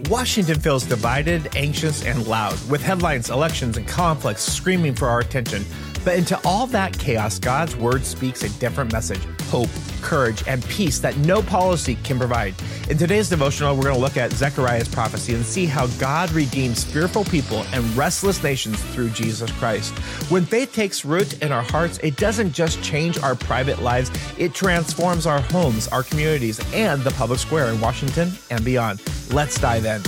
Washington feels divided, anxious, and loud, with headlines, elections, and conflicts screaming for our attention. But into all that chaos, God's word speaks a different message: hope, courage, and peace that no policy can provide. In today's devotional, we're going to look at Zechariah's prophecy and see how God redeems fearful people and restless nations through Jesus Christ. When faith takes root in our hearts, it doesn't just change our private lives, it transforms our homes, our communities, and the public square in Washington and beyond. Let's dive in.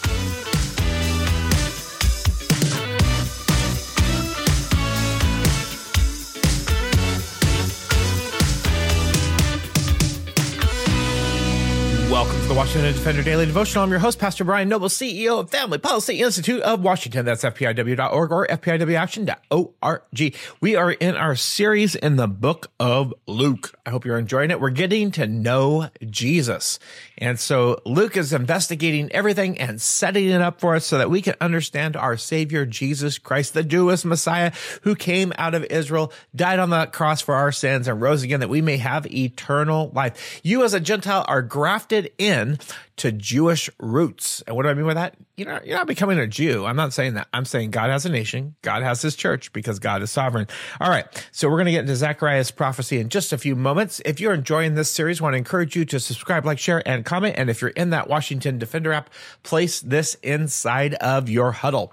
Welcome to the Washington Defender Daily Devotional. I'm your host, Pastor Brian Noble, CEO of Family Policy Institute of Washington. That's FPIW.org or FPIWAction.org. We are in our series in the book of Luke. I hope you're enjoying it. We're getting to know Jesus. And so Luke is investigating everything and setting it up for us so that we can understand our Savior, Jesus Christ, the Jewish Messiah who came out of Israel, died on the cross for our sins, and rose again that we may have eternal life. You as a Gentile are grafted in to Jewish roots. And what do I mean by that? You're not becoming a Jew. I'm not saying that. I'm saying God has a nation. God has his church because God is sovereign. All right. So we're going to get into Zechariah's prophecy in just a few moments. If you're enjoying this series, I want to encourage you to subscribe, like, share, and comment. And if you're in that Washington Defender app, place this inside of your huddle.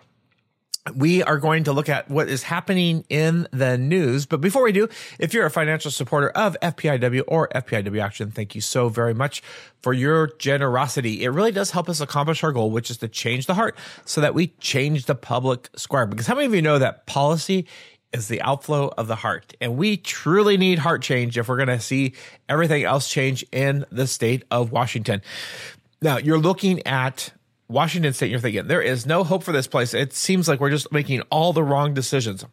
We are going to look at what is happening in the news. But before we do, if you're a financial supporter of FPIW or FPIW Action, thank you so very much for your generosity. It really does help us accomplish our goal, which is to change the heart so that we change the public square. Because how many of you know that policy is the outflow of the heart? And we truly need heart change if we're going to see everything else change in the state of Washington. Now, you're looking at Washington State, you're thinking, there is no hope for this place. It seems like we're just making all the wrong decisions.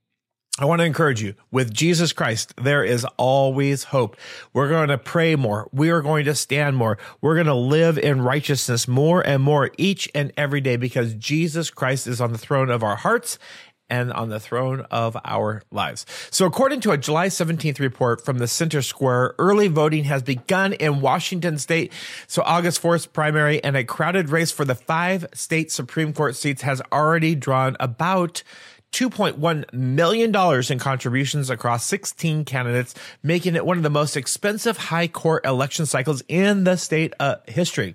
I want to encourage you, with Jesus Christ, there is always hope. We're going to pray more. We are going to stand more. We're going to live in righteousness more and more each and every day because Jesus Christ is on the throne of our hearts and on the throne of our lives. So according to a July 17th report from the Center Square, early voting has begun in Washington State. So August 4th primary and a crowded race for the 5 state Supreme Court seats has already drawn about $2.1 million in contributions across 16 candidates, making it one of the most expensive high court election cycles in the state history.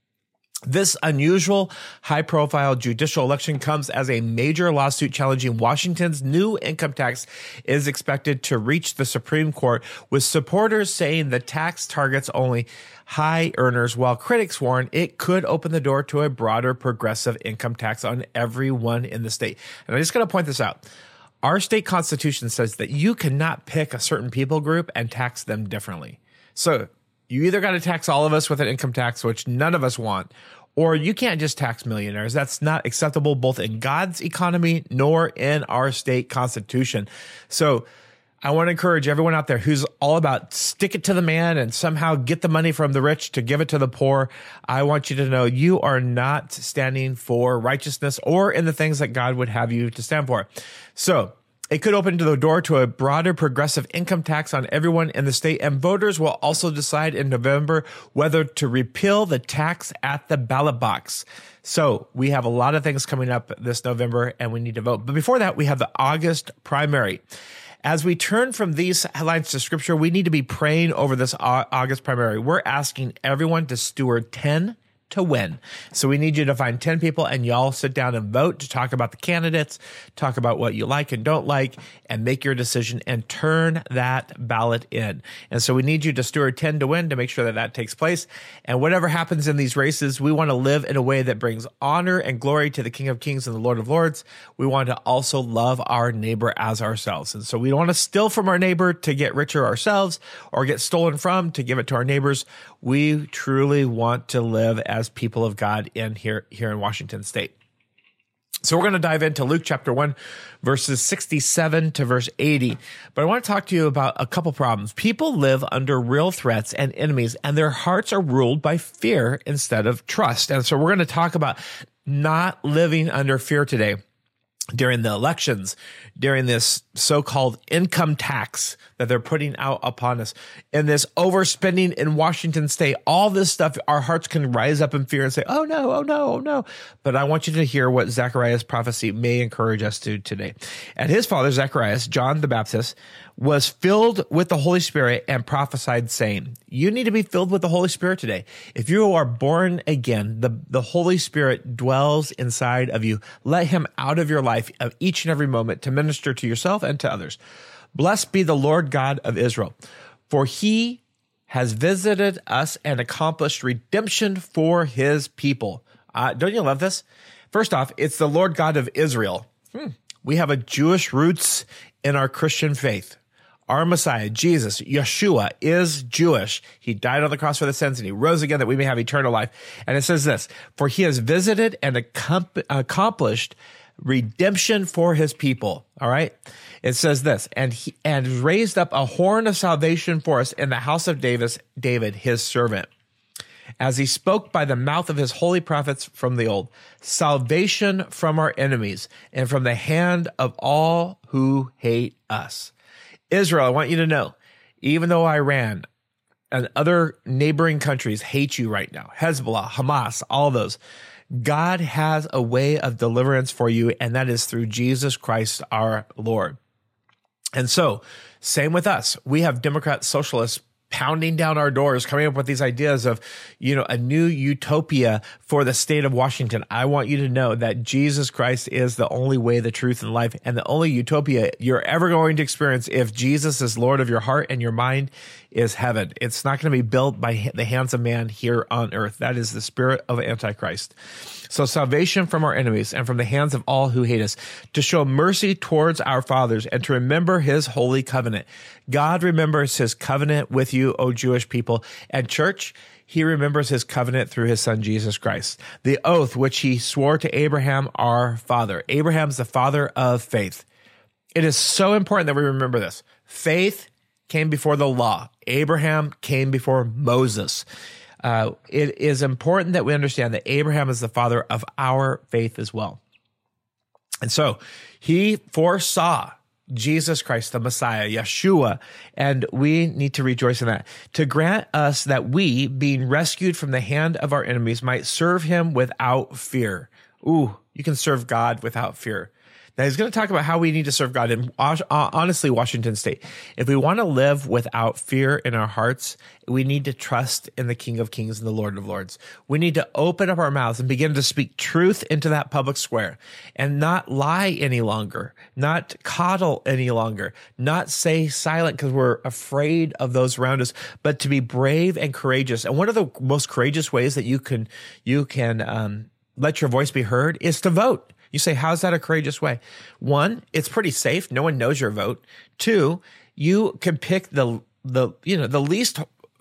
This unusual, high-profile judicial election comes as a major lawsuit challenging Washington's new income tax is expected to reach the Supreme Court, with supporters saying the tax targets only high earners, while critics warn it could open the door to a broader progressive income tax on everyone in the state. And I'm just going to point this out. Our state constitution says that you cannot pick a certain people group and tax them differently. So you either got to tax all of us with an income tax, which none of us want, or you can't just tax millionaires. That's not acceptable both in God's economy nor in our state constitution. So I want to encourage everyone out there who's all about stick it to the man and somehow get the money from the rich to give it to the poor. I want you to know you are not standing for righteousness or in the things that God would have you to stand for. So it could open the door to a broader progressive income tax on everyone in the state, and voters will also decide in November whether to repeal the tax at the ballot box. So we have a lot of things coming up this November, and we need to vote. But before that, we have the August primary. As we turn from these headlines to scripture, we need to be praying over this August primary. We're asking everyone to steward 10 to win. So we need you to find 10 people and y'all sit down and vote to talk about the candidates, talk about what you like and don't like, and make your decision and turn that ballot in. And so we need you to steward 10 to win to make sure that that takes place. And whatever happens in these races, we want to live in a way that brings honor and glory to the King of Kings and the Lord of Lords. We want to also love our neighbor as ourselves. And so we don't want to steal from our neighbor to get richer ourselves or get stolen from to give it to our neighbors. We truly want to live as people of God here in Washington State. So we're going to dive into Luke chapter 1, verses 67 to verse 80. But I want to talk to you about a couple problems. People live under real threats and enemies, and their hearts are ruled by fear instead of trust. And so we're going to talk about not living under fear today. during the elections, during this so-called income tax that they're putting out upon us, and this overspending in Washington state, all this stuff, our hearts can rise up in fear and say, oh no, oh no, oh no. But I want you to hear what Zechariah's prophecy may encourage us to today. And his father, Zacharias, John the Baptist, was filled with the Holy Spirit and prophesied, saying, you need to be filled with the Holy Spirit today. If you are born again, the Holy Spirit dwells inside of you. Let him out of your life of each and every moment to minister to yourself and to others. Blessed be the Lord God of Israel, for he has visited us and accomplished redemption for his people. Don't you love this? First off, it's the Lord God of Israel. We have a Jewish roots in our Christian faith. Our Messiah, Jesus, Yeshua, is Jewish. He died on the cross for the sins, and he rose again that we may have eternal life. And it says this, for he has visited and accomplished redemption for his people. All right. It says this, and raised up a horn of salvation for us in the house of David, his servant, as he spoke by the mouth of his holy prophets from the old, salvation from our enemies and from the hand of all who hate us. Israel, I want you to know, even though Iran and other neighboring countries hate you right now, Hezbollah, Hamas, all those, God has a way of deliverance for you, and that is through Jesus Christ our Lord. And so, same with us. We have Democrat socialists pounding down our doors, coming up with these ideas of, a new utopia for the state of Washington. I want you to know that Jesus Christ is the only way, the truth, and life, and the only utopia you're ever going to experience if Jesus is Lord of your heart and your mind is heaven. It's not going to be built by the hands of man here on earth. That is the spirit of Antichrist. So salvation from our enemies and from the hands of all who hate us, to show mercy towards our fathers and to remember his holy covenant. God remembers his covenant with you, O Jewish people. And church, he remembers his covenant through his son, Jesus Christ. The oath which he swore to Abraham, our father. Abraham's the father of faith. It is so important that we remember this. Faith came before the law. Abraham came before Moses. It is important that we understand that Abraham is the father of our faith as well. And so he foresaw Jesus Christ, the Messiah, Yeshua, and we need to rejoice in that, to grant us that we, being rescued from the hand of our enemies, might serve him without fear. Ooh, you can serve God without fear. Now, he's going to talk about how we need to serve God. And honestly, Washington State, if we want to live without fear in our hearts, we need to trust in the King of Kings and the Lord of Lords. We need to open up our mouths and begin to speak truth into that public square and not lie any longer, not coddle any longer, not stay silent because we're afraid of those around us, but to be brave and courageous. And one of the most courageous ways that you can let your voice be heard is to vote. You say, how's that a courageous way? One, it's pretty safe. No one knows your vote. Two, you can pick the least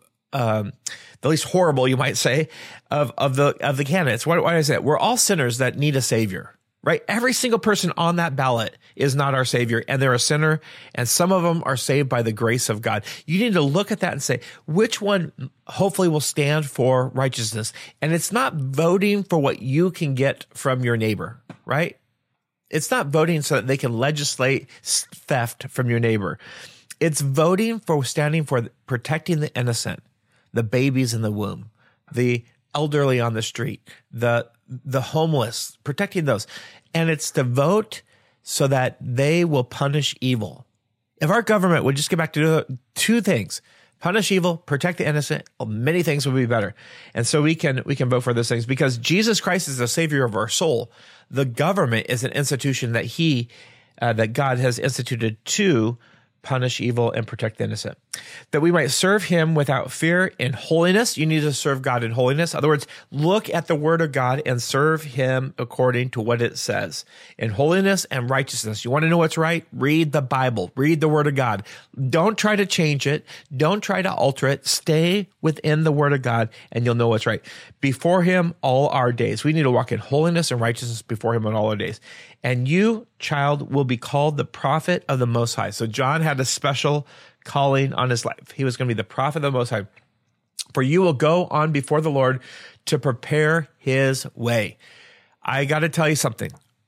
horrible, you might say, of the candidates. Why do I say that? We're all sinners that need a savior, right? Every single person on that ballot is not our savior, and they're a sinner, and some of them are saved by the grace of God. You need to look at that and say, which one hopefully will stand for righteousness? And it's not voting for what you can get from your neighbor, right? It's not voting so that they can legislate theft from your neighbor. It's voting for standing for protecting the innocent, the babies in the womb, the elderly on the street, the homeless, protecting those. And it's to vote so that they will punish evil. If our government would just get back to two things, punish evil, protect the innocent, many things would be better. And so we can vote for those things because Jesus Christ is the savior of our soul. The government is an institution that God has instituted to punish evil and protect the innocent, that we might serve him without fear in holiness. You need to serve God in holiness. In other words, look at the word of God and serve him according to what it says in holiness and righteousness. You want to know what's right? Read the Bible, read the word of God. Don't try to change it. Don't try to alter it. Stay within the word of God and you'll know what's right. Before him all our days. We need to walk in holiness and righteousness before him on all our days. And you, child, will be called the prophet of the Most High. So John had a special calling on his life. He was going to be the prophet of the Most High. For you will go on before the Lord to prepare his way. I got to tell you something.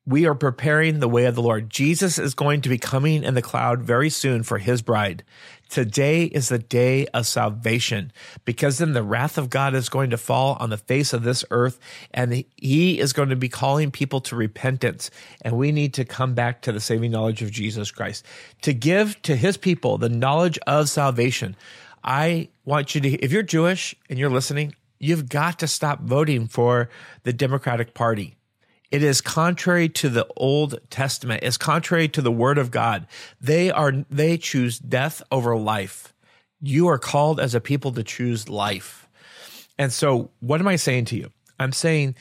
We are preparing the way of the Lord. Jesus is going to be coming in the cloud very soon for his bride. Today is the day of salvation, because then the wrath of God is going to fall on the face of this earth, and he is going to be calling people to repentance. And we need to come back to the saving knowledge of Jesus Christ, to give to his people the knowledge of salvation. I want you to, if you're Jewish and you're listening, you've got to stop voting for the Democratic Party. It is contrary to the Old Testament. It's contrary to the Word of God. They choose death over life. You are called as a people to choose life. And so what am I saying to you? I'm saying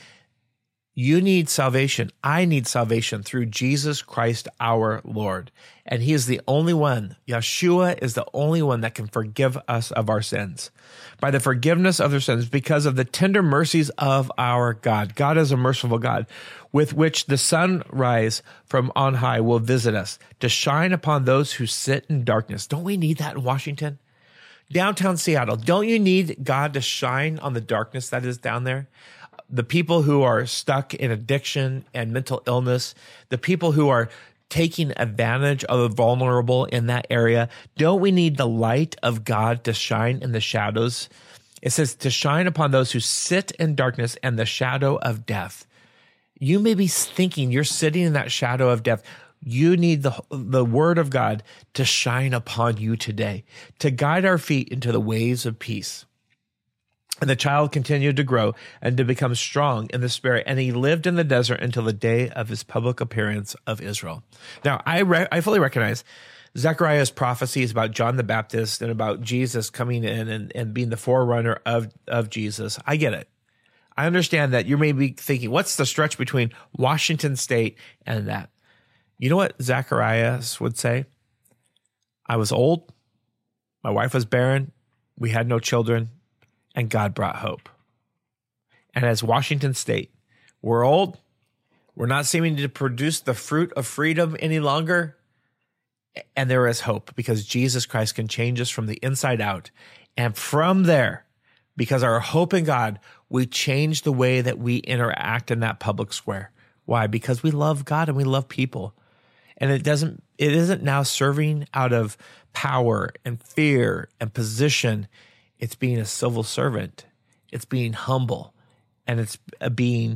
you need salvation. I need salvation through Jesus Christ, our Lord. And he is the only one. Yeshua is the only one that can forgive us of our sins. By the forgiveness of their sins, because of the tender mercies of our God. God is a merciful God, with which the sunrise from on high will visit us, to shine upon those who sit in darkness. Don't we need that in Washington? Downtown Seattle, don't you need God to shine on the darkness that is down there? The people who are stuck in addiction and mental illness, the people who are taking advantage of the vulnerable in that area, don't we need the light of God to shine in the shadows? It says to shine upon those who sit in darkness and the shadow of death. You may be thinking you're sitting in that shadow of death. You need the word of God to shine upon you today, to guide our feet into the ways of peace. And the child continued to grow and to become strong in the spirit. And he lived in the desert until the day of his public appearance of Israel. Now, I fully recognize Zechariah's prophecies about John the Baptist and about Jesus coming in and being the forerunner of Jesus. I get it. I understand that you may be thinking, what's the stretch between Washington State and that? You know what Zacharias would say? I was old. My wife was barren. We had no children. And God brought hope. And as Washington State, we're old. We're not seeming to produce the fruit of freedom any longer. And there is hope, because Jesus Christ can change us from the inside out. And from there, because our hope in God, we change the way that we interact in that public square. Why? Because we love God and we love people. And it isn't now serving out of power and fear and position. It's being a civil servant. It's being humble, and it's being,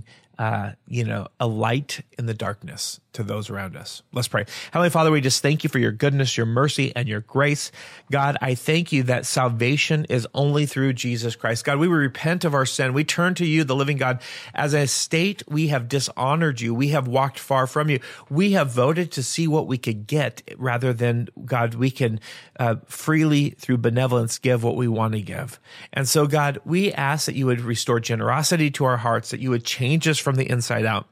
a light in the darkness to those around us. Let's pray. Heavenly Father, we just thank you for your goodness, your mercy, and your grace. God, I thank you that salvation is only through Jesus Christ. God, we repent of our sin. We turn to you, the living God. As a state, we have dishonored you. We have walked far from you. We have voted to see what we could get rather than, God, we can freely, through benevolence, give what we want to give. And so, God, we ask that you would restore generosity to our hearts, that you would change us from the inside out,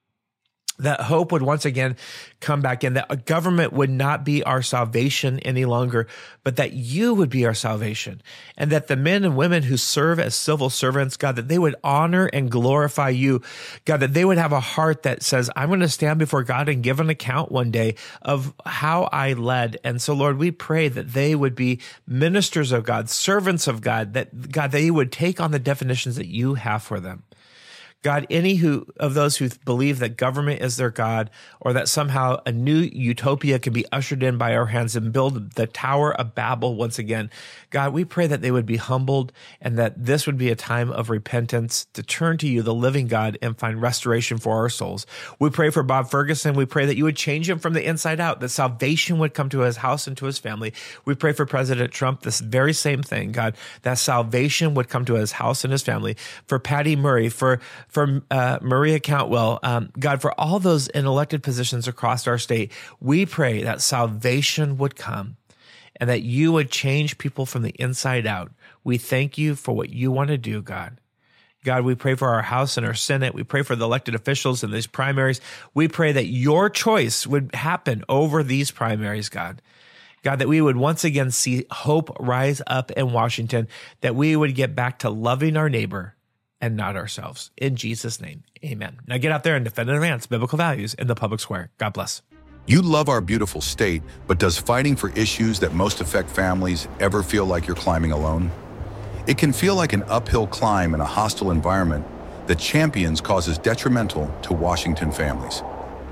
that hope would once again come back in, that a government would not be our salvation any longer, but that you would be our salvation, and that the men and women who serve as civil servants, God, that they would honor and glorify you, God, that they would have a heart that says, I'm going to stand before God and give an account one day of how I led. And so, Lord, we pray that they would be ministers of God, servants of God, that God, they would take on the definitions that you have for them. God, any of those who believe that government is their God, or that somehow a new utopia can be ushered in by our hands and build the Tower of Babel once again, God, we pray that they would be humbled, and that this would be a time of repentance to turn to you, the living God, and find restoration for our souls. We pray for Bob Ferguson. We pray that you would change him from the inside out, that salvation would come to his house and to his family. We pray for President Trump, this very same thing, God, that salvation would come to his house and his family. For Patty Murray, for Maria Cantwell, God, for all those in elected positions across our state, we pray that salvation would come and that you would change people from the inside out. We thank you for what you want to do, God. God, we pray for our House and our Senate. We pray for the elected officials in these primaries. We pray that your choice would happen over these primaries, God. God, that we would once again see hope rise up in Washington, that we would get back to loving our neighbor and not ourselves. In Jesus' name, amen. Now get out there and defend and advance biblical values in the public square. God bless. You love our beautiful state, but does fighting for issues that most affect families ever feel like you're climbing alone? It can feel like an uphill climb in a hostile environment that champions causes detrimental to Washington families.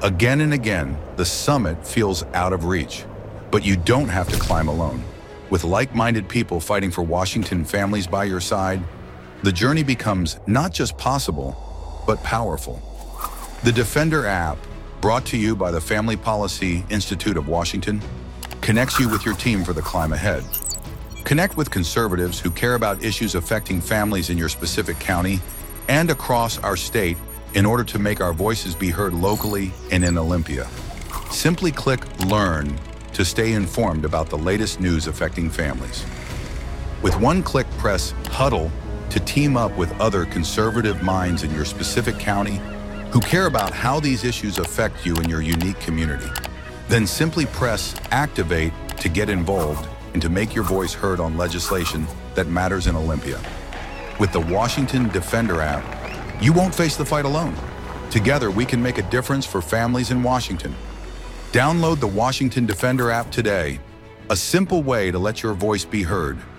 Again and again, the summit feels out of reach, but you don't have to climb alone. With like-minded people fighting for Washington families by your side, the journey becomes not just possible, but powerful. The Defender app, brought to you by the Family Policy Institute of Washington, connects you with your team for the climb ahead. Connect with conservatives who care about issues affecting families in your specific county and across our state in order to make our voices be heard locally and in Olympia. Simply click Learn to stay informed about the latest news affecting families. With one click, press Huddle to team up with other conservative minds in your specific county who care about how these issues affect you in your unique community. Then simply press Activate to get involved and to make your voice heard on legislation that matters in Olympia. With the Washington Defender app, you won't face the fight alone. Together, we can make a difference for families in Washington. Download the Washington Defender app today, a simple way to let your voice be heard.